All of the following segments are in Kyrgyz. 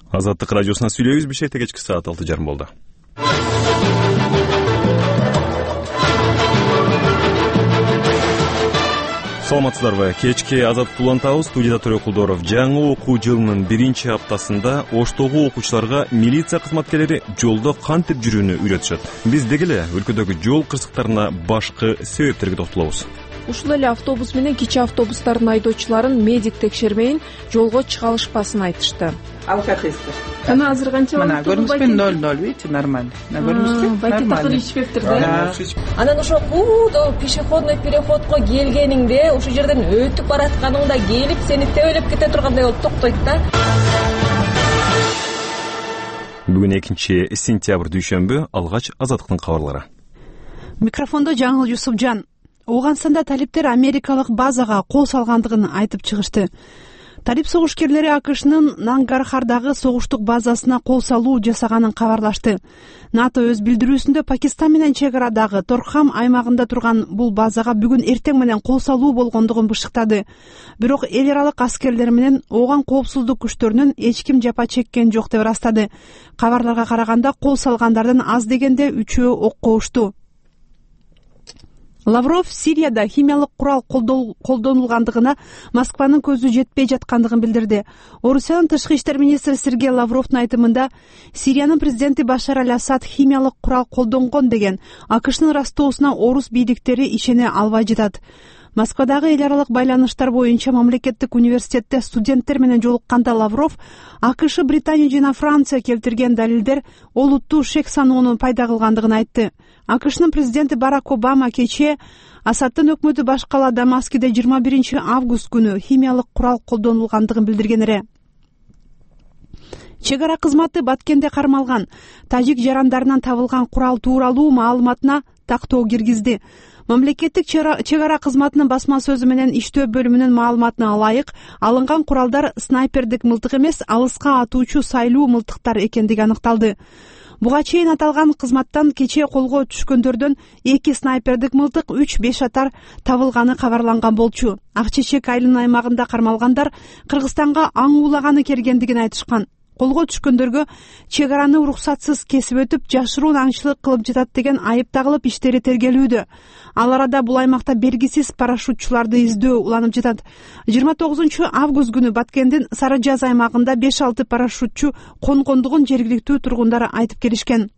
Азаттык радиосунан сүйлөйбүз. Бишкекте кечки саат 6:30 болду. Саламатсыздарбы? Кечки Азаттык улантабыз. Студияда Төрө Кулдоров. Жаңы окуу жылынын биринчи аптасында Оштогу окуучуларга милиция кызматкерлери жолдо кантип жүрүүнү үйрөтүшөт. Биз деги эле өлкөдөгү жол кырсыктарына башкы себептерге токтолобуз. Ушул эле автобус менен кичи автобустардын айдоочуларын медик текшермейин жолго чыга алышпасын айтышты. Алкотестер. Ана азыр канча болду? Көрүнүшпен 0,0, видите, нормально. Көрүнүшпен нормально. Такыр ичпептир да. Анан ошо куудо пешеходный переходко келгениңде, ошол жерден өтүп баратканыңда келип сени тебелеп кете тургандай болуп токтойт да. Бүгүн 2-сентябрь дүйшөмбү. Алгач Азаттыктын кабарлары. Микрофондо Жаңыл Юсупжан. Ооганстанда талиптер америкалык базага кол салгандыгын айтып чыгышты. Талип согушкерлери АКШнын Нангархардагы согуштук базасына кол салуу жасаганын кабарлашты. НАТО өз билдирүүсүндө Пакистан менен чек арадагы Торхам аймагында турган бул базага бүгүн эртең менен кол салуу болгондугун бышыктады. Бирок эл аралык аскерлер менен ооган коопсуздук күчтөрүнүн эч ким жапа чеккен жок деп ырастады. Кабарларга караганда кол салгандардын аз дегенде 3-өө окко ушту. Лавров Сирияда химиялык курал колдонулгандыгына Москванын көзү жетпей жаткандыгын билдирди. Орусиянын тышкы иштер министри Сергей Лавровдун айтымында Сириянын президенти Башар аль-Асад химиялык курал колдонгон деген АКШнын растоосуна орус бийликтери ишене албай жатат. Москвадагы эл аралык байланыштар боюнча мамлекеттик университетте студенттер менен жолукканда Лавров АКШ, Британия жана Франция келтирген далилдер олуттуу шек саноону пайда кылгандыгын айтты. АКШнын президенти Барак Обама кечээ Асаддын өкмөтү башкала Дамаскиде 21-август күнү химиялык курал колдонулгандыгын билдирген эле. Чек ара кызматы Баткенде кармалган тажик жарандарынан табылган курал тууралуу маалыматына тактоо киргизди. Мамлекеттик чек ара кызматынын басма сөзү менен иштөө бөлүмүнүн маалыматына ылайык алынган куралдар снайпердик мылтык эмес, алыска атуучу сайлуу мылтыктар экендиги аныкталды. Буга чейин аталган кызматтан кечээ колго түшкөндөрдөн 2 снайпердик мылтык, 3 беш атар табылганы кабарланган болчу. Ак Чечек айылынын аймагында кармалгандар Кыргызстанга аң уулаганы келгендигин айтышкан. Колго түшкөндөргө чек араны уруксатсыз кесип өтүп, жашыруун аңчылык кылып жатат деген айып тагылып иштери тергелүүдө. Ал арада бул аймакта белгисиз парашютчуларды издөө уланып жатат. 29-август күнү Баткендин Сарыжаз аймагында 5-6 парашютчу конгондугун жергиликтүү тургундар айтып келишкен.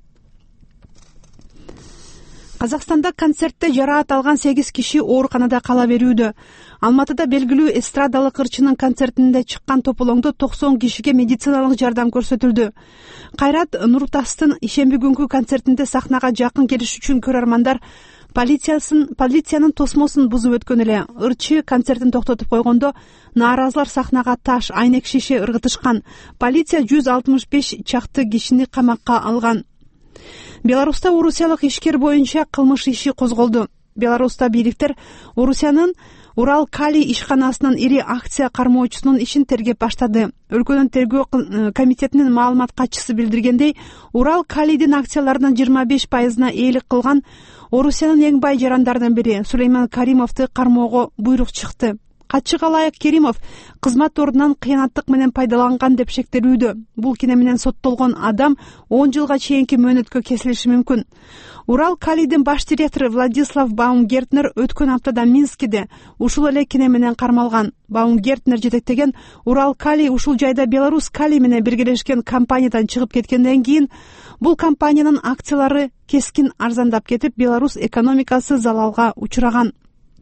Казакстанда концертте жараат алган 8 киши ооруканада кала берүүдө. Алматыда белгилүү эстрадалык ырчынын концертинде чыккан тополоңдо 90 кишиге медициналык жардам көрсөтүлдү. Кайрат Нуртастын ишемби күнкү концертинде сахнага жакын келиш үчүн көрөрмандар полициянын тосмосун бузуп өткөн эле. Ырчы концертин токтотуп койгондо нааразылар сахнага таш, айнек шише ыргытышкан. Полиция 165 чакты кишини камакка алган. Беларуста орусиялык ишкер боюнча кылмыш иши козголду. Беларуста бийликтер Орусиянын Урал Калий ишканасынын ири акция кармоочусунун ишин тергеп баштады. Өлкөнүн тергөө комитетинин маалымат катчысы билдиргендей, Урал Калийдин акцияларынын 25%-на ээлик кылган Орусиянын эң бай жарандарынын бири Сулейман Каримовду кармоого буйрук чыкты. Катчыга ылайык Керимов кызмат ордунан кыянаттык менен пайдаланган деп шектелүүдө. Бул кине менен соттолгон адам 10 жылга чейинки мөөнөткө кесилиши мүмкүн. Урал Калийдин баш директору Владислав Баумгертнер өткөн аптада Минскиде ушул эле кине менен кармалган. Баумгертнер жетектеген Урал Калий ушул жайда Беларусь Калий менен биргелешкен компаниядан чыгып кеткенден кийин бул компаниянын акциялары кескин арзандап кетип, Беларусь экономикасы залалга учураган.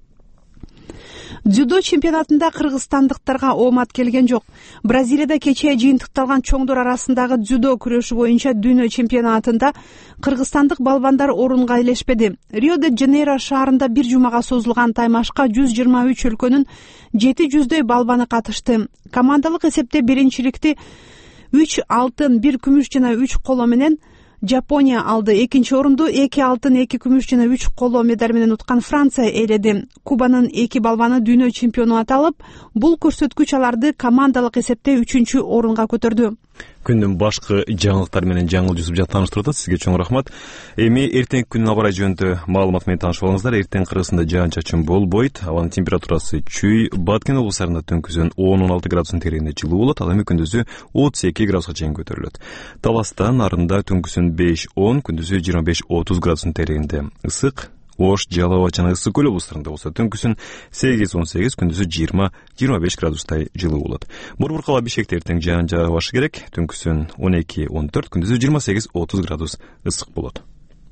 Дзюдо чемпионатында кыргызстандыктарга оомат келген жок. Бразилияда кечээ жыйынтыкталган чоңдор арасындагы дзюдо күрөшү боюнча дүйнө чемпионатында кыргызстандык балбандар орунга ээлешпеди. Рио-де-Жанейро шаарында бир жумага созулган таймашка 123 өлкөнүн 700дөй балбаны катышты. Командалык эсепте биринчиликти 3 алтын, 1 күмүш жана 3 коло менен Жапония алды. Экинчи орунду 2 алтын, 2 күмүш жана 3 коло медаль менен уткан Франция ээледи. Кубанын 2 балбаны дүйнө чемпиону аталып, бул көрсөткүч аларды командалык эсепте 3-орунга көтөрдү. Күндүн башкы жаңылыктары менен Жаңыл Жусупжан тааныштырып атат. Сизге чоң рахмат. Эми эртеңки күндүн аба ырайы жөнүндө маалымат менен таанышып алыңыздар. Эртең Кыргызстанда жаан-чачын болбойт. Абанын температурасы чүй. Баткен облустарында түнкүсүн 10-16 градус тегерегинде жылуу болот. Ал эми күндүзү 32 градуска чейин көтөрүлөт. Таласта Нарында түнкүсүн 5-10, күндүзү 25-30 градус тегерегинде ысык. Ош, Жалал Абад жана Ысык көл облустарында болсо түнкүсүн 8-18, күндүзү 20-25 градустай жылуу болот. Борбор кала Бишкекте эртең жаан жаабашы керек. Түнкүсүн 12-14, күндүзү 28-30 градус ысык болот.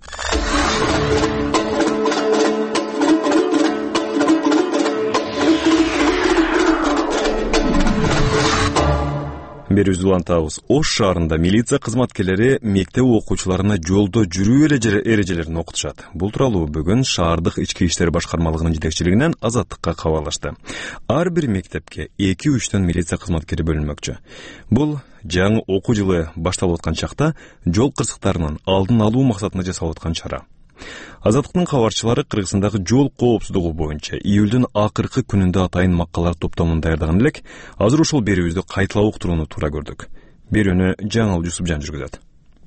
Берүүбүздү улантабыз. Ош шаарында милиция кызматкерлери мектеп окуучуларына жолдо жүрүү эрежелерин окутушат. Бул тууралуу бүгүн шаардык ички иштер башкармалыгынын жетекчилигинен Азаттыкка кабарлашты. Ар бир мектепке 2-3төн милиция кызматкери бөлүнмөкчү. Бул жаңы окуу жылы башталып аткан чакта жол кырсыктарынын алдын алуу максатында жасалып аткан чара. Азаттыктын кабарчылары Кыргызстандагы жол коопсуздугу боюнча июлдун акыркы күнүндө атайын маккалар топтомун даярдаган элек. Азыр ушул берүүбүздү кайталап уктурууну туура көрдүк. Берүүнү Жаңыл Жусупжан жүргүзөт.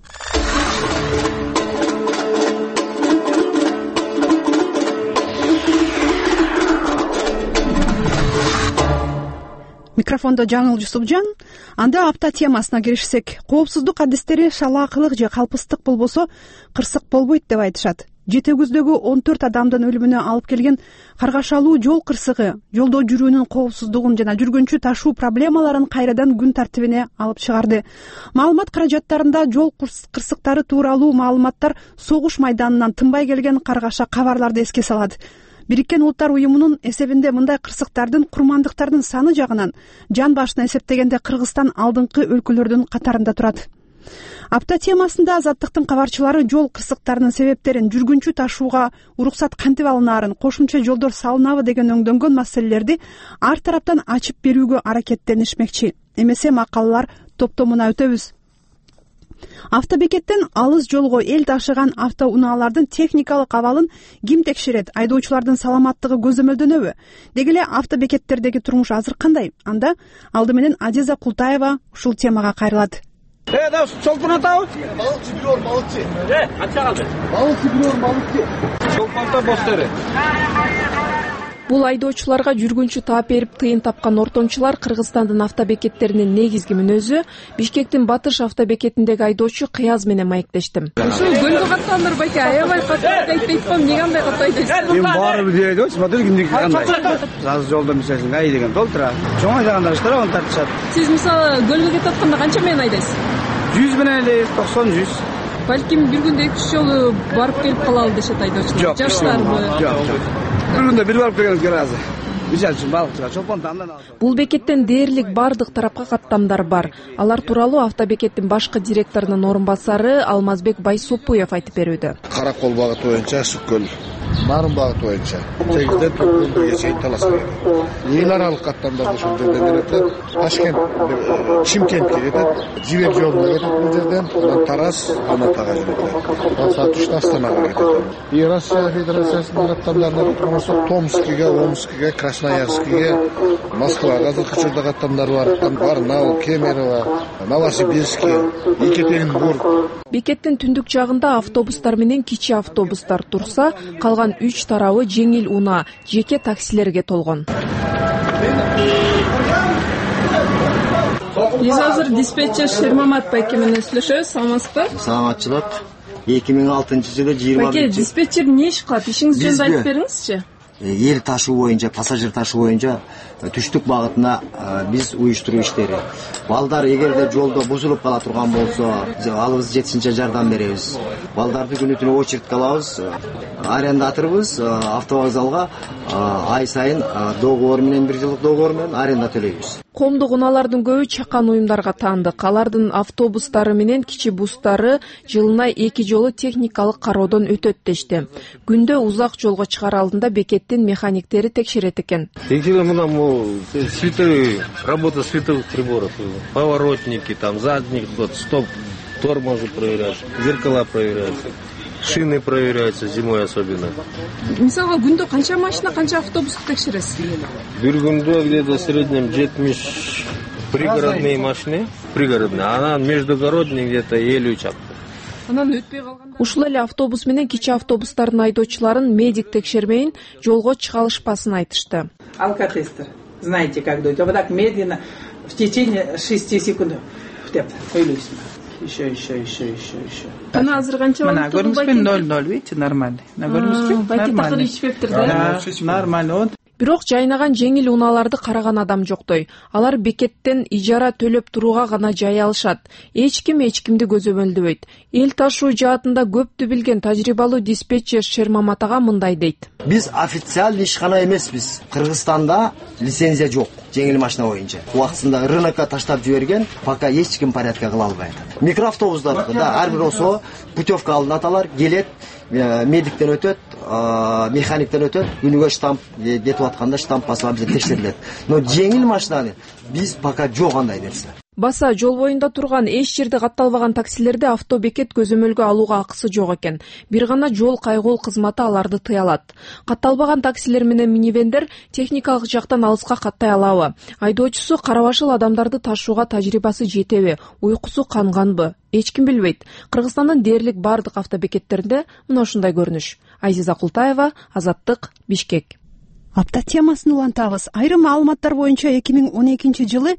Микрофондо Жаңыл Жусупжан. Анда апта темасына киришсек, коопсуздук адистери шалаакылык же калпыстык болбосо кырсык болбойт деп айтышат. Жете көздөгү 14 адамдын өлүмүнө алып келген каргашалуу жол кырсыгы жолдо жүрүүнүн коопсуздугун жана жүргүнчү ташуу проблемаларын кайрадан күн тартибине алып чыгарды. Маалымат каражаттарында жол кырсыктары тууралуу маалыматтар согуш майданынан тынбай келген каргаша кабарларды эске салат. Бириккен Улуттар уюмунун эсебинде мындай кырсыктардын курмандыктардын саны жагынан жан башына эсептегенде Кыргызстан алдыңкы өлкөлөрдүн катарында турат. Апта темасында Азаттыктын кабарчылары жол кырсыктарынын себептерин, жүргүнчү ташууга уруксат кантип алынаарын, кошумча жолдор салынабы деген өңдөнгөн маселелерди ар тараптан ачып берүүгө аракеттенишмекчи. Эмесе макалалар топтомуна өтөбүз. Автобекеттен алыс жолго эл ташыган автоунаалардын техникалык абалын ким текшерет? Айдоочулардын саламаттыгы көзөмөлдөнөбү? Деги эле автобекеттердеги турмуш азыр кандай? Анда алды менен Азиза Култаева ушул темага кайрылат. Да, чолпон атабы? Балыкчы бирөө, балыкчы. Канча калды? Балыкчы бирөө, балыкчы. Чолпонто бостары. Бул айдоочуларга жүргүнчү таап берип тыйын тапкан ортомчулар Кыргызстандын автобекеттеринин негизги мүнөзү. Бишкектин Батыш автобекетиндеги айдоочу Кыяз менен маектештим. Ушул көлгө каттандар байке аябай каттайт айтпайт коем, эмне кандай каттайт дейсиз? Мен баары дейт, смотри күндүк кандай. Азыр жолдо мисалы ай деген толтура. Чоң айдагандар штрафын тартышат. Сиз мисалы көлгө кетип атканда канча менен айдайсыз? 100 менен эле 90-100. Балким бир күндө 2-3 жолу барып келип калалы дешет айдоочулар. Жаштарбы? Жок. Бир күндө бир барып келгенге ыраазы. Мисалы үчүн балыкчыга чолпон тамдан алса. Бул бекеттен дээрлик бардык тарапка каттамдар бар. Алар тууралуу автобекеттин башкы директорунун орун басары Алмазбек Байсопуев айтып берүүдө. Каракол багыты боюнча Ысык-Көл, Нарын багыты боюнча 8ден 9 чейин талаш берет. Эл аралык каттамдар ошол жерден берет. Ташкент, Чимкентке кетет, Жибек жолуна кетет бул жерден, анан Тараз, Алматыга кетет. Сатушта Астанага кетет. И Россия Федерациясынын каттамдарына турмаса Томскиге, Омскиге, Красноярскиге, Москвага азыркы учурда каттамдар бар. Барнаул, Кемерово, Новосибирске, Екатеринбург. Бекеттин түндүк жагында автобустар менен кичи автобустар турса, калган 3 тарабы жеңил унаа, жеке таксилерге толгон. Биз азыр диспетчер Шермамат байке менен сүйлөшөбүз. Саламатсызбы? Саламатчылык. 2006-жылы 20. Байке, диспетчер эмне иш кылат? Ишиңиз жөнүндө айтып бериңизчи. Эл ташуу боюнча, пассажир ташуу боюнча түштүк багытына биз уюштуруу иштери. Балдар эгерде жолдо бузулуп кала турган болсо, алыбыз жетишинче жардам беребиз. Балдарды күнү-түнү очередке алабыз, арендаторбуз, автовокзалга ай сайын договор менен, 1 жылдык договор менен аренда төлөйбүз. Коомдук унаалардын көбү чакан уюмдарга таандык. Алардын автобустары менен кичи бустары жылына 2 жолу техникалык кароодон өтөт дешти. Күндө узак жолго чыгар алдында бекеттин механиктери текшерет экен. Работа световых приборов, поворотники, там задних, стоп, тормозы проверяются, зеркала проверяются. Шины проверяются зимой особенно. Мисалга күндө канча машина, канча автобус текшересиз? Бир күндө где-то в среднем 70 пригородные машины, пригородный, анан междугородний где-то 50 чакты. Анан өтпөй калганда ушул эле автобус менен кичи автобустардын айдоочуларын медик текшермейин жолго чыга алышпасын айтышты. Алкотестер. Знаете, как дует. Вот так медленно, в течение 6 секунд. Еще. Ana азыр канча Mana görmüşsün 0 видите, нормально. Görmüşsün? Нормально. Нормально. Бирок жайнаган жеңил унааларды караган адам жоктой. Алар бекеттен ижара төлөп турууга гана жай алышат. Эч кимди көзөмөлдөбөйт. Эл ташуу жаатында көптү билген тажрыйбалуу диспетчер Шермамат ага мындай дейт. Биз официалдуу ишкана эмеспиз. Кыргызстанда лицензия жок жеңил машина боюнча. Убактысында рынокко таштап жиберген, пока эч ким порядка кыла албайт. Микроавтобустарда ар бир болсо путевка алынат, алар келет, медиктен өтөт, механиктен өтөт, күнүгө штамп кетип атканда штамп басып бизде текшерилет. Но жеңил машинаны биз пока жок андай нерсе. Баса жол боюнда турган эч жерде катталбаган таксилерде автобекет көзөмөлгө алууга акысы жок экен. Бир гана жол кайгул кызматы аларды тыя алат. Катталбаган таксилер менен минивендер техникалык жактан алыска каттай алабы? Айдоочусу кара башыл адамдарды ташууга тажрыйбасы жетеби? Уйкусу канганбы? Эч ким билбейт. Кыргызстандын дээрлик бардык автобекеттеринде мына ушундай көрүнүш. Айзиза Култаева, Азаттык, Бишкек. Апта темасын улантабыз. Айрым маалыматтар боюнча 2012 жылы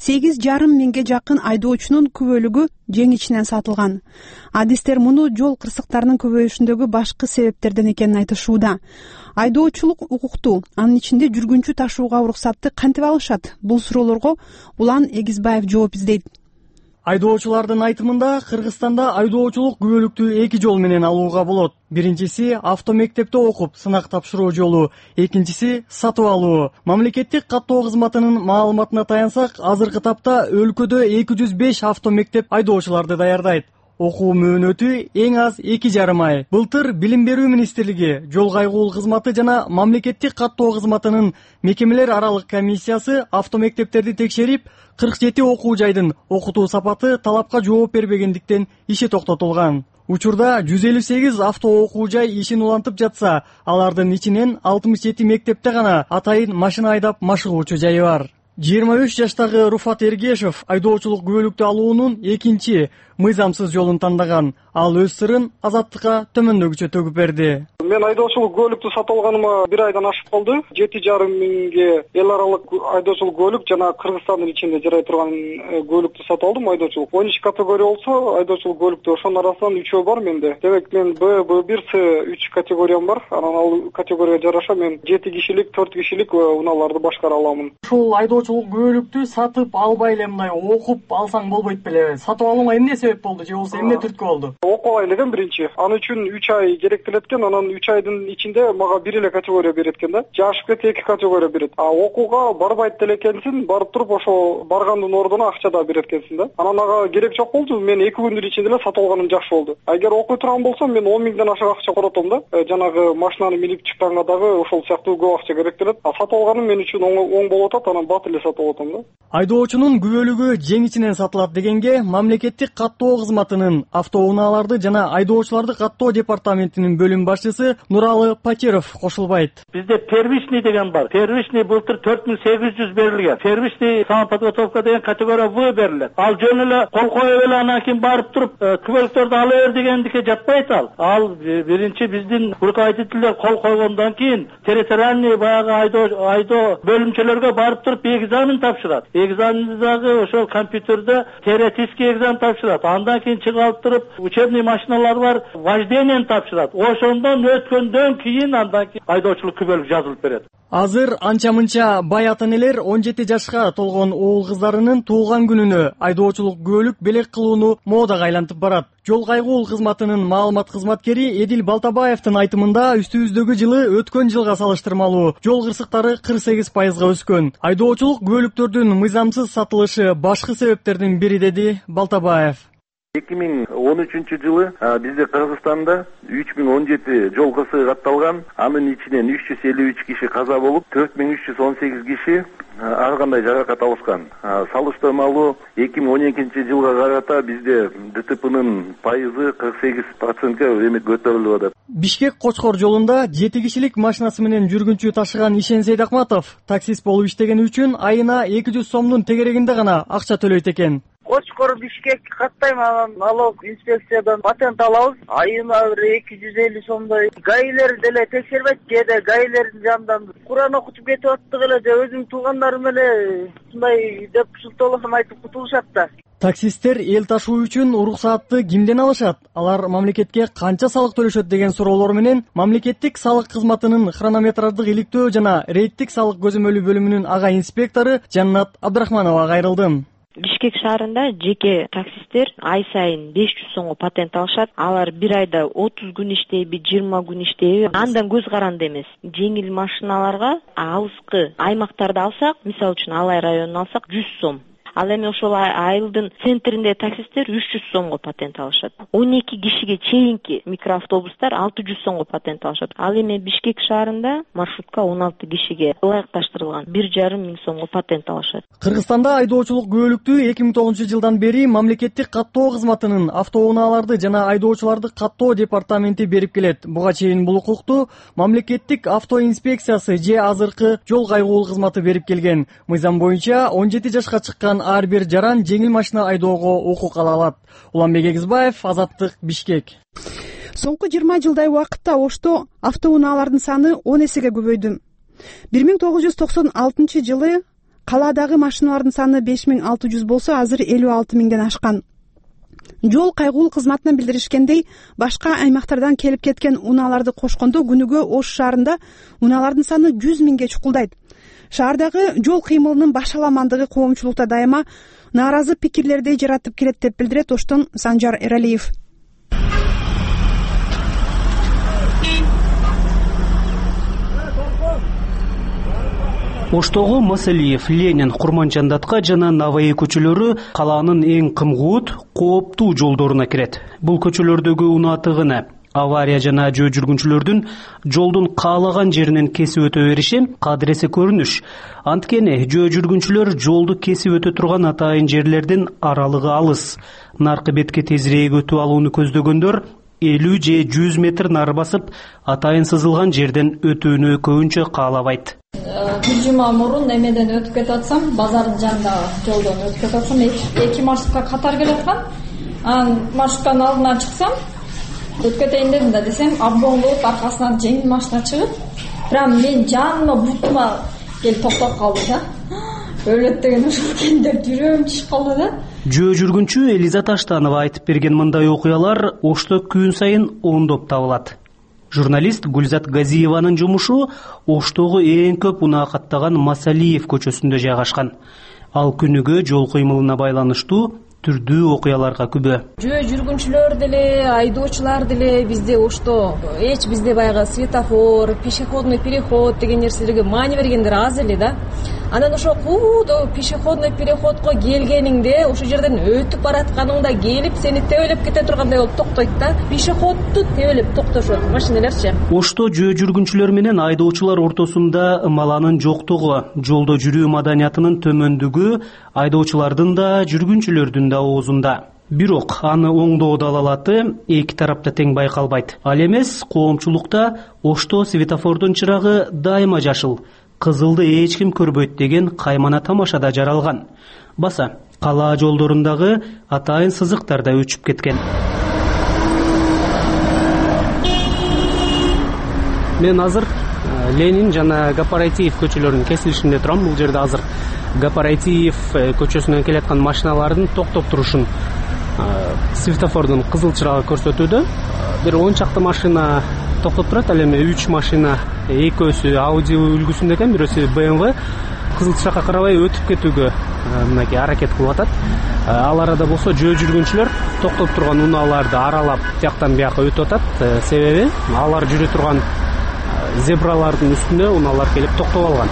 8,5 миңге жакын айдоочунун күбөлүгү жең ичинен сатылган. Адистер муну жол кырсыктарынын көбөйүшүндөгү башкы себептерден экенин айтышууда. Айдоочулук укуктуу, анын ичинде жүргүнчү ташууга уруксатты кантип алышат? Бул суроолорго Улан Эгизбаев жооп издейт. Айдоочулардын айтымында Кыргызстанда айдоочулук күбөлүктү 2 жол менен алууга болот. Биринчиси автомектепте окуп сынак тапшыруу жолу, экинчиси сатып алуу. Мамлекеттик каттоо кызматынын маалыматына таянсак, азыркы тапта өлкөдө 205 автомектеп айдоочуларды даярдайт. Окуу мөөнөтү эң аз 2,5 ай. Былтыр Билим берүү министрлиги, Жол кайгуул кызматы жана мамлекеттик каттоо кызматынын мекемелер аралык комиссиясы автомектептерди текшерип, 47 окуу жайдын окутуу сапаты талапка жооп бербегендиктен иши токтотулган. Учурда 158 авто окуу жай ишин улантып жатса, алардын ичинен 67 мектепте гана атайын машина айдап машыгуучу жайы бар. 23 жаштагы Руфат Эргешев айдоочулук күбөлүктү алуунун экинчи мыйзамсыз жолун тандаган. Ал өз сырын Азаттыкка төмөндөгүчө төгүп берди. Мен айдоочулук күбөлүктү сатып алганыма 1 айдан ашып калды. 7,5 миңге эл аралык айдоочулук күбөлүк жана Кыргызстандын ичинде жарай турган күбөлүктү сатып алдым. Айдоочулук 12 категория болсо, айдоочулук күбөлүктү ошонун арасынан 3 бар менде. Демек мен Б, Б1, С3 категориям бар. Анан ал категорияга жараша мен 7 кишилик, 4 кишилик унааларды башкара аламын. Ушул айдоочулук күбөлүктү сатып албай эле мындай окуп алсаң болбойт беле? Сатып алууга эмне себеп болду же болбосо эмне түрткү болду? Окубай элем биринчи. Аны үчүн 3 ай керектелет экен. Анан 3 айдын ичинде мага бир эле категория берет экен да. Жашып кетсе 2 категория берет. Окууга барбайт деле экенсиң, барып туруп ошо баргандын ордуна акча да берет экенсиң да. Анан ага керек жок болду. Мен 2 күндүн ичинде эле сатып алганым жакшы болду. Эгер окуй турган болсом, мен 10 миңден ашык акча коротом да. Жанагы машинаны минип чыкканга дагы ошол сыяктуу көп акча керектелет. Сатып алганым мен үчүн оң болуп атат, анан бат эле сатып атам да. Айдоочунун күбөлүгү жең ичинен сатылат дегенге мамлекеттик каттоо кызматынын автоунааларды жана айдоочуларды каттоо департаментинин бөлүм башчысы Нуралы Пачеров кошулбайт. Бизде первичный деген бар. Первичный былтыр 4800 берилген. Первичный самоподготовка деген категория В берилет. Ал жөн эле кол коюп эле анан кийин барып туруп күбөлүктөрдү ала бер дегендикке жатпайт ал. Ал биринчи биздин руководителдер кол койгондон кийин территориальный баягы айдоо бөлүмчөлөргө барып туруп экзамен тапшырат. Экзаменди дагы ошол компьютерде теоретический экзамен тапшырат. Андан кийин чыгып алып туруп учебный машиналар бар, вождениени тапшырат. Ошондон өткөндөн кийин андан кийин айдоочулук күбөлүк жазылып берет. Азыр анча-мынча бай ата-энелер 17 жашка толгон уул кыздарынын туулган күнүнө айдоочулук күбөлүк белек кылууну модага айлантып барат. Жол кайгуул кызматынын маалымат кызматкери Эдил Балтабаевдин айтымында үстүбүздөгү жылы өткөн жылга салыштырмалуу жол кырсыктары 48% өскөн. Айдоочулук күбөлүктөрдүн мыйзамсыз сатылышы башкы себептердин бири, деди Балтабаев. 2013 жылы бизде Кыргызстанда 3017 жол кырсыгы катталган. Анын ичинен 353 киши каза болуп, 4318 киши ар кандай жаракат алышкан. Салыштырмалуу 2012 жылга карата бизде ДТПнын пайызы 48%га көтөрүлүп атат. Бишкек Кочкор жолунда 7 кишилик машинасы менен жүргүнчү ташыган Ишен Сейдакматов таксист болуп иштеген үчүн айына 200 сомдун тегерегинде гана акча төлөйт экен. Кочкор Бишкек каттайм, анан налог инспекциядан патент алабыз. Айына 250 сомдой. Гаилер деле текшербейт, кээде гаилердин жанынан Куран окутуп кетип аттык эле же өзүм туугандарым эле ушундай деп шылтоолосом айтып кутулушат да. Таксисттер эл ташуу үчүн уруксаатты кимден алышат? Алар мамлекетке канча салык төлөшөт деген суроолор менен мамлекеттик салык кызматынын хронометраждык иликтөө жана рейдтик салык көзөмөлү бөлүмүнүн ага инспектору Жаннат Абдрахманова кайрылды. Бишкек шаарында жеке таксисттер ай сайын 500 сомго патент алышат. Алар бир айда 30 күн иштейби, 20 күн иштейби, андан көз каранды эмес. Жеңил машиналарга алыскы аймактарды алсак, мисалы үчүн Алай районун алсак 100 сом. Ал эми ошол айылдын центринде таксисттер 300 сомго патент алышат. 12 кишиге чейинки микроавтобустар 600 сомго патент алышат. Ал эми Бишкек шаарында маршрутка 16 кишиге ылайыкташтырылган 1,5 миң сомго патент алышат. Кыргызстанда айдоочулук күбөлүктүү 2009-жылдан бери мамлекеттик каттоо кызматынын автоунааларды жана айдоочуларды каттоо департаменти берип келет. Буга чейин бул укукту мамлекеттик автоинспекциясы же азыркы жол кайгуул кызматы берип келген. Мыйзам боюнча 17 жашка чыккан ар бир жаран жеңил машина айдоого укук ала алат. Уланбек Эгизбаев, Азаттык, Бишкек. Соңку 20 жылдай убакытта Ошто автоунаалардын саны 10 эсеге көбөйдү. 1996-жылы калаадагы машиналардын саны 5600 болсо, азыр 56 миңден ашкан. Жол кайгуул кызматынан билдиришкендей, башка аймактардан келип кеткен унааларды кошкондо күнүгө Ош шаарында унаалардын саны 100 миңге чукулдайт. Шаардагы жол кыймылынын башаламандыгы коомчулукта дайыма нааразы пикирлерди жаратып келет деп билдирет Оштон Санжар Эралиев. Оштогу Масалиев, Ленин, Курманчандатка жана Наваи көчөлөрү калаанын эң кымгуут, кооптуу жолдоруна кирет. Бул көчөлөрдөгү унаа тыгыны авария жана жөө жүргүнчүлөрдүн жолдун каалаган жеринен кесип өтө бериши кадыресе көрүнүш. Анткени жөө жүргүнчүлөр жолду кесип өтө турган атайын жерлердин аралыгы алыс. Наркы бетке тезирээк өтүп алууну көздөгөндөр 50 же 100 метр нары басып, атайын сызылган жерден өтүүнү көбүнчө каалабайт. Бир жума мурун эмеден өтүп кетип атсам, базардын жанындагы жолдон өтүп кетип атсам, эки маршрутка катар келаткан. Анан маршруттан алдынан чыксам, өтүп кетейин дедим да, десем, аббон болуп аркасынан жеңил машина чыгып, прям мен жаныма бутума келип токтоп калды да. Өлөт деген ушул экен деп жүрөм чыгып калды да. Жөө жүргүнчү Элиза Таштанова айтып берген мындай окуялар Ошто күн сайын ондоп табылат. Журналист Гүлзат Газиеванын жумушу Оштогу эң көп унаа каттаган Масалиев көчөсүндө жайгашкан. Ал күнүгө жол кыймылына байланыштуу түрдүү окуяларга күбө. Жөө жүргүнчүлөр деле, айдоочулар деле бизде Ошто эч бизде баягы светофор, пешеходный переход деген нерселерге маани бергендер аз эле да. Анан ошо куудо пешеходный переходко келгениңде, ошол жерден өтүп баратканыңда келип сени тебелеп кете тургандай болуп токтойт да. Пешеходду тебелеп токтошот машиналарчы. Ошто жөө жүргүнчүлөр менен айдоочулар ортосунда ымаланын жоктугу, жолдо жүрүү маданиятынын төмөндүгү айдоочулардын да, жүргүнчүлөрдүн да оозунда. Бирок аны оңдоо далалаты эки тарапта тең байкалбайт. Ал эмес, коомчулукта Ошто светофордун чырагы дайыма жашыл, кызылды эч ким көрбөйт деген каймана тамашада жаралган. Баса, калаа жолдорундагы атайын сызыктар да өчүп кеткен. Мен азыр Ленин жана Гапарайтиев көчөлөрүнүн кесилишинде турам. Бул жерде азыр Гапарайтиев көчөсүнөн келаткан машиналардын токтоп турушун светофордун кызыл чырагы көрсөтүүдө. Бир 10 чакты машина токтоп турат. Ал эми 3 машина, экөөсү Audi үлгүсүндө экен, бирөөсү BMW, кызыл чыракка карабай өтүп кетүүгө мынакей аракет кылып атат. Ал арада болсо жөө жүргүнчүлөр токтоп турган унааларды аралап тияктан бияка өтүп атат. Себеби алар жүрө турган зебралардын үстүнө унаалар келип токтоп алган.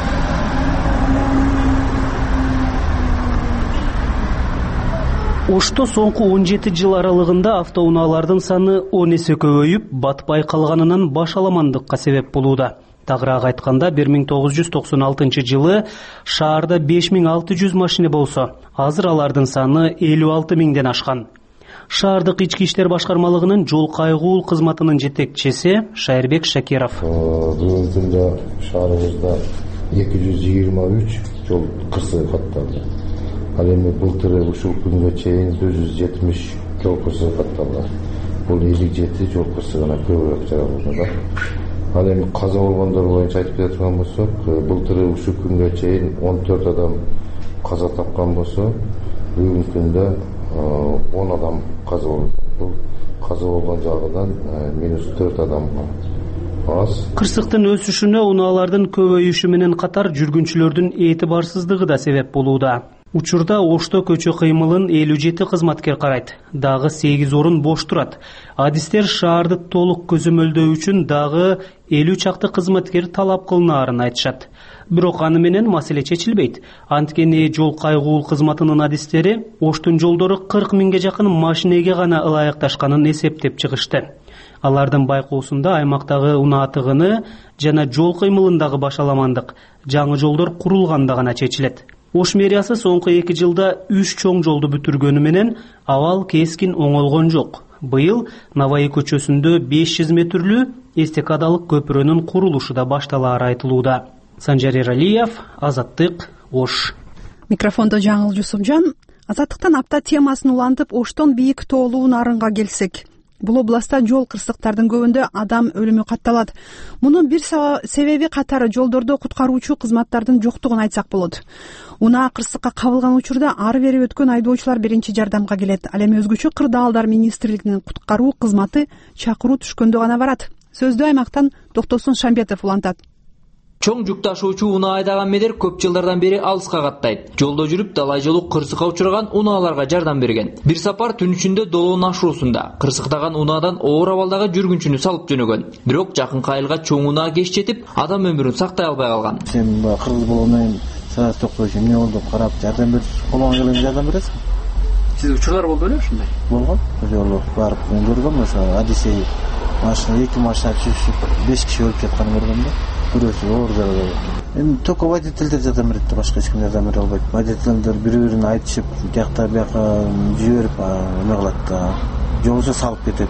Ошто соңку 17 жыл аралыгында автоунаалардын саны 10 эсе көбөйүп, батпай калганынан башаламандыкка себеп болууда. Тагыраак айтканда 1996 жылы шаарда 5600 машина болсо, азыр алардын саны 56 миңден ашкан. Шаардык ички иштер башкармалыгынын жол кайгуул кызматынын жетекчиси Шайырбек Шакиров. Бүгүнкү күндө шаарыбызда 223 жол кырсыгы катталды. Ал эми былтыр ушул күнгө чейин 470 жол кырсыгы катталган. Бул 57 жол кырсыгына көбүрөөк жаралган да. Ал эми каза болгондор боюнча айтып кете турган болсок, былтыр ушул күнгө чейин 14 адам каза тапкан болсо, бүгүнкү күндө 10 адам каза болду. Бул каза болгон жагынан -4 адамга аз. Кырсыктын өсүшүнө унаалардын көбөйүшү менен катар жүргүнчүлөрдүн этибарсыздыгы да себеп болууда. Учурда Ошто көчө кыймылын 57 кызматкер карайт. Дагы 8 орун бош турат. Адистер шаарды толук көзөмөлдөө үчүн дагы 50 чакты кызматкер талап кылынаарын айтышат. Бирок аны менен маселе чечилбейт. Анткени жол кайгуул кызматынын адистери Оштун жолдору 40 миңге жакын машинеге гана ылайыкташканын эсептеп чыгышты. Алардын байкоосунда аймактагы унаа тыгыны жана жол кыймылындагы башаламандык, жаңы жолдор курулганда гана чечилет. Ош мэриясы соңку 2 жылда 3 чоң жолду бүтүргөнү менен абал кескин оңолгон жок. Быйыл Наваи көчөсүндө 500 метрлүү эстакадалык көпүрөнүн курулушу да башталаары айтылууда. Санжар Эралиев, Азаттык, Ош. Микрофондо Жаңыл Жусупжан. Азаттыктан апта темасын улантып, Оштон бийик тоолуу нарынга келсек. Бул областта жол кырсыктардын көбүндө адам өлүмү катталат. Мунун бир себеби катары жолдордо куткаруучу кызматтардын жоктугун айтсак болот. Унаа кырсыкка кабылган учурда ары бери өткөн айдоочулар биринчи жардамга келет. Ал эми өзгөчө кырдаалдар министрлигинин куткаруу кызматы чакыруу түшкөндө гана барат. Сөздү аймактан Токтосун Шамбетов улантат. Чоң жүк ташуучу унаа айдаган медер көп жылдардан бери алыска каттайт. Жолдо жүрүп далай жолу кырсыкка учурган унааларга жардам берген. Бир сапар түн ичинде Долоон ашуусунда кырсыктаган унаадан оор абалдагы жүргүнчүнү салып жөнөгөн. Бирок жакынкы айылга чоң унаа кеч жетип, адам өмүрүн сактай албай калган. Сен кыргыз болгондон саат токтоочу эмне болду? Карап жардам берип, колуңа келгенде жардам бересиң. Сизде учурлар болду беле ушундай? Болгон. Жолу барып көргөм, mesela Одиссей машина 2 машина түшүп 5 киши өлүп жатканын көргөм да. Бирөөсү оор жараланган. Эми только водительдер жардам берет, башка эч ким жардам бере албайт. Водительдер бири-бирин айтышып, жакта бияка жиберип, эме кылат да. Жолду салып кетет.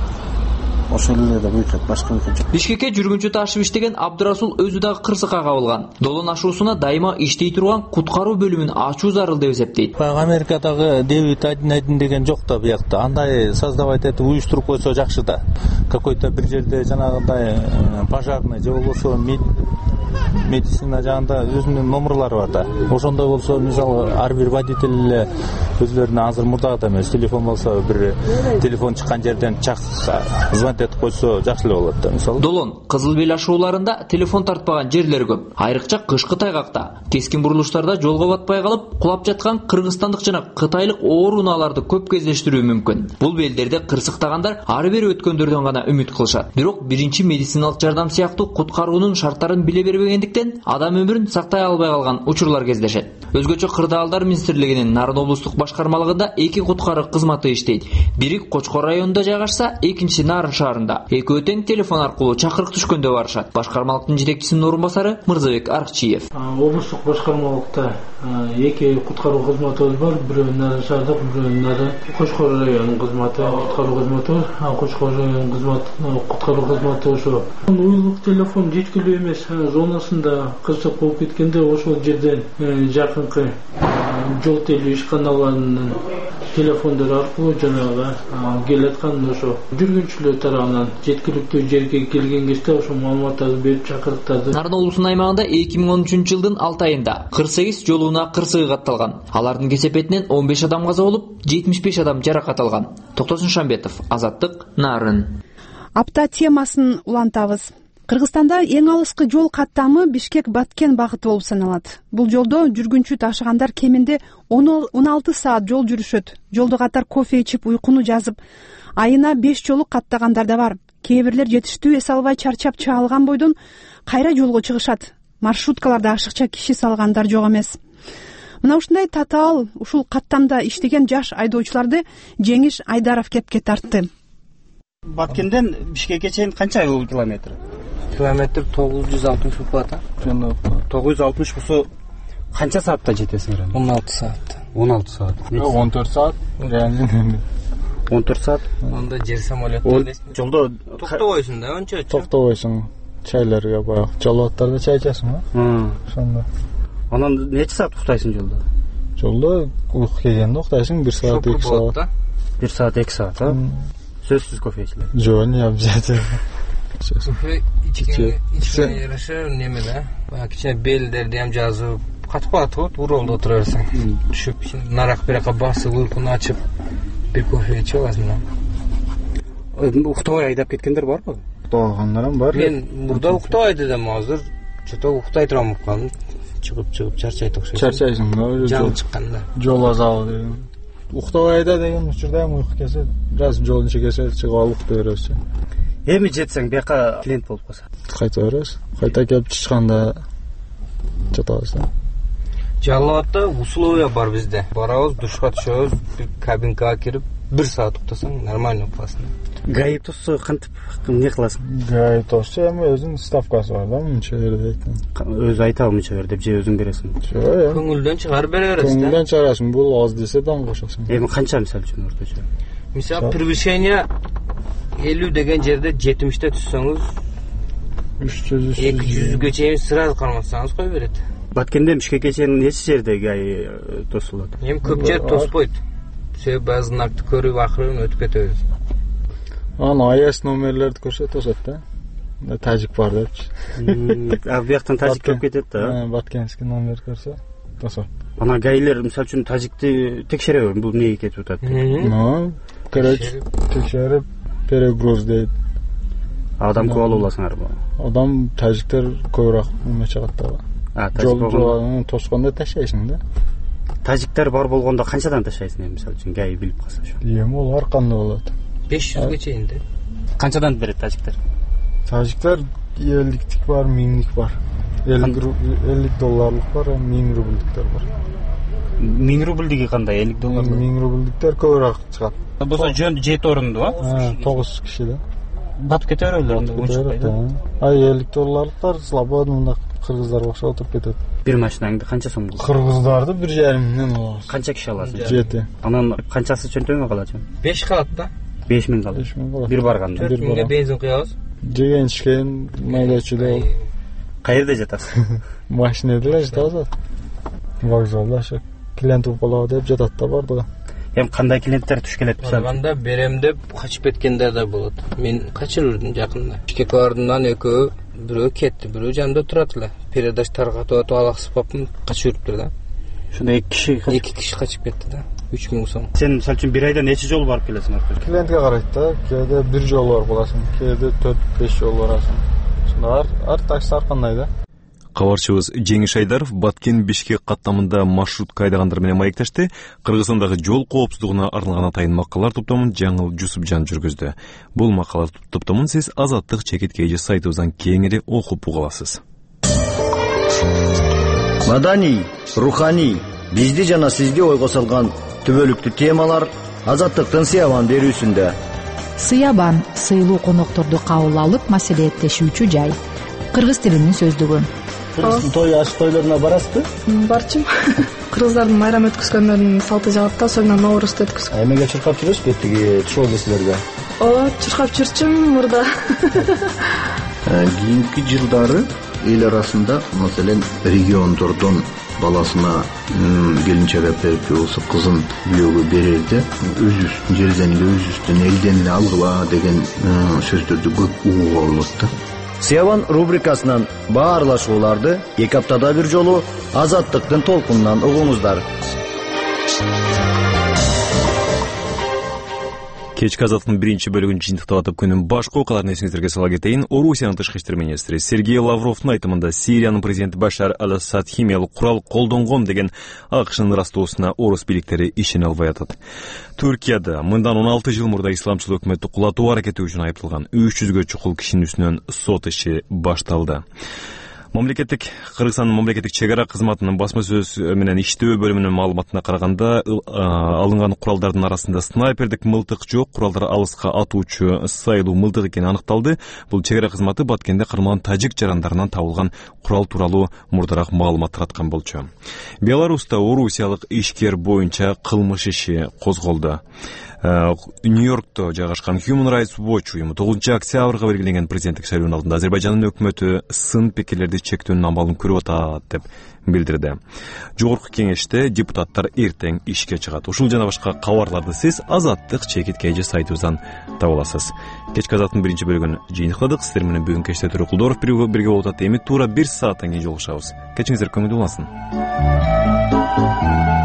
Ошол эле да бүйтөт, башка жок. Бишкекке жүргүнчү ташып иштеген Абдырасул өзү дагы кырсыкка кабылган. Долоон ашуусуна дайыма иштей турган куткаруу бөлүмүн ачуу зарыл деп эсептейт. Америкадагы Дэвид Айдин деген жок да буякта. Андай создавать этип уюштуруп койсо жакшы да. Какой-то бир жерде жанагындай пожарный же болбосо медицина жагында өзүнүн номерлары бар да. Ошондой болсо, мисалы, ар бир водитель эле өзлөрүнө азыр мурдагыдай эмес, телефон болсо бир телефон чыккан жерден звонить этип койсо жакшы эле болот да, мисалы. Долоон Кызыл Бел ашууларында телефон тартпаган жерлер көп. Айрыкча кышкы тайгакта, кескин бурулуштарда жолго батпай калып, кулап жаткан кыргызстандык жана кытайлык оор унааларды көп кездештирүү мүмкүн. Бул белдерде кырсыктагандар ары бери өткөндөрдөн гана үмүт кылышат. Бирок биринчи медициналык жардам сыяктуу куткаруунун шарттарын биле бербегендиктен адам өмүрүн сактай албай калган учурлар кездешет. Өзгөчө кырдаалдар министрлигинин Нарын облустук башкармалыгында 2 куткаруу кызматы иштейт. Бири Кочкор районунда жайгашса, экинчиси Нарын шаарында. Экөө тең телефон аркылуу чакырык түшкөндө барышат. Башкармалыктын жетекчисинин орун басары Мырзабек Аркчиев. Облустук башкармалыкта 2 куткаруу кызматыбыз бар. Бирөө Нарын шаардык, бирөө Нарын Кочкор районунун кызматы, куткаруу кызматы. Кочкор районунун кызматы, куткаруу кызматы ошо. Уюлдук телефон жеткилүү эмес, зонасында кырсык болуп кеткенде ошол жерден жакынкы жол телүү ишканаларынын телефондору аркылуу жанагы келаткан ошо жүргүнчүлөр тарабынан жеткиликтүү жерге келген кезде ошо маалыматтарды берип чакырыктарды. Нарын облусунун аймагында 2013 жылдын 6 айында 48 жол унаа кырсыгы катталган. Алардын кесепетинен 15 адам каза болуп, 75 адам жаракат алган. Токтосун Шамбетов, Азаттык, Нарын. Апта темасын улантабыз. Кыргызстанда эң алыскы жол каттамы Бишкек-Баткен багыты болуп саналат. Бул жолдо жүргүнчү ташыгандар кеминде 16 саат жол жүрүшөт. Жолдо катар кофе ичип, уйкуну жазып, айына 5 жолу каттагандар да бар. Кээ бирлер жетиштүү эс албай чарчап чаалган бойдон кайра жолго чыгышат. Маршруткаларда ашыкча киши салгандар жок эмес. Мына ушундай татаал ушул каттамда иштеген жаш айдоочуларды Жеңиш Айдаров кепке тартты. Баткенден Бишкекке чейин канча километр? Километр 960 болот. 960 болсо канча саатта жетесиңер? 16 саат. 16 саат. 14 саат. Реально 14 саат. Онда жер самолеттер. Жолдо токтобойсуң да, анча. Токтобойсуң. Чайларга баягы жолооттарда чай ичесиң го? Ошондо. Анан нече саат уктайсың жолдо? жолдо уйку келгенде уктайсың 1 саат 2 саат. 1 саат 2 саат, а? Сөзсүз кофе ичилет. Жок, не обязательно. Кофе ичкенге жараша неме да? Баягы кичине белдерди ham жазып, катып калат го, уролдо отура берсең. Түшүп, нарак биракка басып, уйкуну ачып, бир кофе ичип аласың да. Уктабай айдап кеткендер барбы? Уктагандар бар. Мен мурда уктабай дедим, азыр чото уктай турам болуп калдым. Чыгып чарчайт окшойт. Чарчайсың да, жол чыкканда. Жол азабы деген. Уктабайда деген учурда ham уйку келсе, бир аз жолдун чекесе чыгып алып уктай бересиз. Эми жетсең бияка клиент болуп калса. Кайта бересиз. Кайта келип чычканда жатабыз да. Жалалатта условия бар бизде. Барабыз, душка түшөбүз, кабинкага кирип 1 саат уктасаң нормально укасың. Гайып тосса кантип эмне кыласың? Гайып тосса эми өзүнүн ставкасы бар да, мынча бер дейт. Өзү айтабы мынча бер деп же өзүң бересиң? Жок. Көңүлдөн чыгарып бере бересиз да. Көңүлдөн чыгарасың, бул аз десе дам кошосуң. Эми канча мисалы үчүн орточо? Мисалы превышение 50 деген жерде 70те түссөңүз 200ге чейин сразу кармасаңыз кой берет. Баткенден Бишкекке чейин нече жерде гай тосулат? Эми көп жер тоспойт. Себеби баары знакты көрүп акырын өтүп кетебиз. Аны АЭС номерлерди көрсө тосот да. Тажик бар депчи. А бияктан тажик кирип кетет да. Баткенский номер көрсө тосот. Ана гайлер мисалы үчүн тажикти текшереби, бул эмнеге кетип атат деп. Текшерип перегруз дейт. Адам көп алып аласыңарбы? Адам тажиктер көбүрөөк эме чыгат да. Жол тоскондо ташайсың да. Тажиктер бар болгондо канчадан ташайсың мисалы үчүн гай билип калса ошо? Эми ол ар кандай болот. 500ге чейин де. Канчадан берет тажиктер? Тажиктер 50-тик бар, 1000-тик бар. 50 долларлык бар, 1000 рубльдиктер бар. 1000 рубльдиги кандай? 50 доллар? 1000 рубльдиктер көбүрөөк чыгат. Болсо жөн жет орундуу, а? 9 киши да. Батып кете берөлөр анда унчукпай да. Ай 50 долларлыктар слабо мында кыргыздар окшоп отуруп кетет. Бир машинаңды канча сом болот? Кыргыздарды 1,5 миңден алабыз. Канча киши аласың? 7. Анан канчасы чөнтөгүнгө калат? 5 калат да. 5000 калат. Бир барганда. 4000ге бензин куябыз. Жеген ичкен майдачылар. Каерде жатасың? Машинада жатабыз. Вокзалда ошо клиент болобу деп жатат да бардыгы. Эми кандай клиенттер туш келет мисалы? Барганда берем деп качып кеткендер да болот. Мен качырып жүрдүм жакында. Бишкек бардымдан экөө, бирөө кетти, бирөө жанымда турат эле. Передач таркатып алаксып калыптым, качып жүрүптүр да. Ошондо 2 киши качып кетти да. 3000 сом. Сен мисалы үчүн бир айда нече жол барып келесиң артка? Клиентке карайт да. Кээде 1 жол барып каласың, кээде 4-5 жол барасың. Ошондо ар такси ар кандай да. Кабарчыбыз Жеңиш Айдаров Баткен Бишкек каттамында маршрутка айдагандар менен маектешти. Кыргызстандагы жол коопсуздугуна арналган атайын макалалар топтомун Жаңыл Жусупжан жүргүздү. Бул макалалар топтомун сиз Азаттык чекиткейи сайтыбыздан кеңири окуп уга аласыз. Маданий, руханий, бизди жана сизди ойго салган түбөлүктүү темалар Азаттыктын Сыябан берүүсүндө. Сыябан сыйлуу конокторду кабыл алып маселеттешүүчү жай. Кыргыз тилинин сөздүгү. Кыргыздын той аш тойлоруна барасызбы? Барчым. Кыргыздардын майрам өткөзгөндөрүнүн салты жагат да, особенно Ноорузду өткөзгөн. Эмеге чуркап жүрөсүзбү тиги шоу кезлерде? Чуркап жүрчүм мурда. Кийинки жылдары эл арасында, маселен, региондордон баласына келинчек берип болсо кызын бүйөөгө берерде өзүбүздүн жерден эле өзүбүздүн элден эле алгыла деген сөздөрдү көп угууга болот да. Сыябан рубрикасынан баарлашууларды 2 аптада бир жолу Азаттыктын толкунунан угуңуздар. Кечки Азаттыктын биринчи бөлүгүн жыйынтыктап атып күнүн башкы окуяларын эсиңиздерге сала кетейин. Орусиянын тышкы иштер министри Сергей Лавровдун айтымында Сириянын президенти Башар ал-Асад химиялык курал колдонгон деген АКШнын ырастоосуна орус бийликтери ишене албай атат. Түркияда мындан 16 жыл мурда исламчыл өкмөттү кулатуу аракети үчүн айыпталган 300гө чукул кишинин үстүнөн сот иши башталды. Кыргызстандын мамлекеттик чек ара кызматынын басма сөз менен иштөө бөлүмүнүн маалыматына караганда, алынган куралдардын арасында снайпердик мылтык жок, куралдар алыска атуучу сайлуу мылтык экени аныкталды. Бул чек ара кызматы Баткенде кармалган тажик жарандарынан табылган курал тууралуу мурдараак маалымат тараткан болчу. Беларуста орусиялык ишкер боюнча кылмыш иши козголду. Нью-Йоркто жайгашкан Human Rights Watch уюму 9 октябрга белгиленген президенттик шайлоонун алдында Азербайжандын өкмөтү сын пикирлерди чектөөнүн амалын көрүп атат деп билдирди. Жогорку кеңеште депутаттар эртең ишке чыгат. Ушул жана башка кабарларды сиз Азаттык чекит сайтыбыздан таба аласыз. Кечки Азаттын биринчи бөлүгүн жыйынтыкладык. Сиздер менен бүгүн кечте Туркулдоров бирге болуп атат. Эми туура 1 сааттан кийин жолугушабыз. Кечиңиздер көңүлдүү болсун.